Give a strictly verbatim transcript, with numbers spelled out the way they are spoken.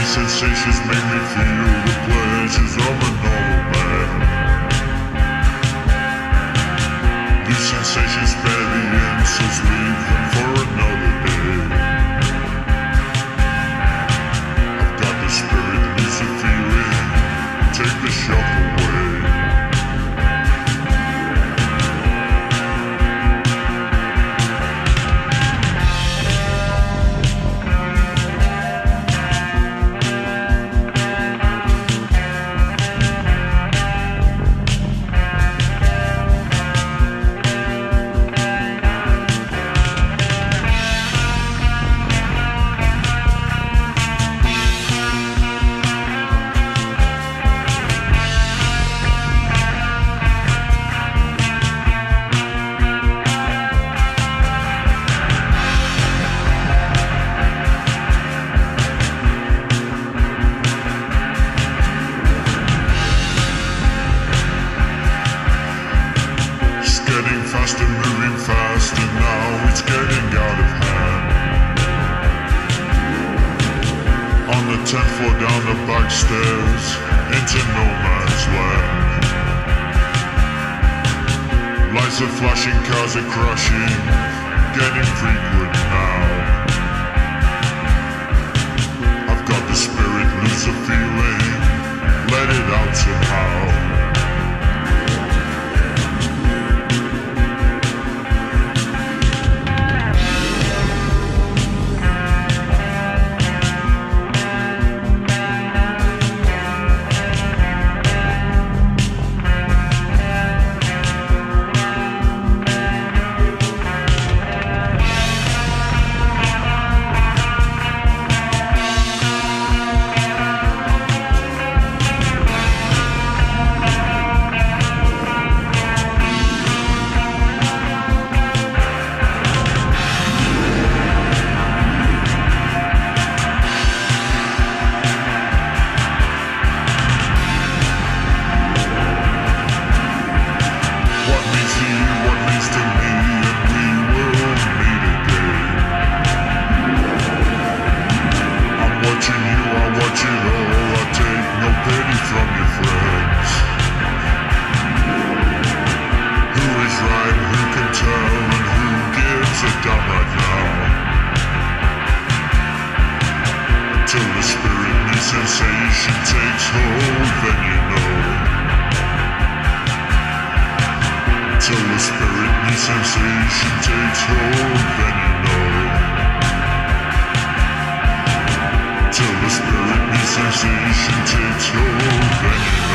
sensations make me feel the pleasures of a normal man. These sensations bear the answers, leave them for another day. I've got the spirit, lose the feeling, take the shock away. Faster, moving faster, now it's getting out of hand. On the tenth floor, down the back stairs, into no man's land. Lights are flashing, cars are crashing, getting frequent now. I've got the spirit, lose the feeling, let it out somehow. Till the spirit new sensation takes hold, then you know. Till the spirit new sensation takes hold, then you know. Till the spirit new sensation takes hold, then you know.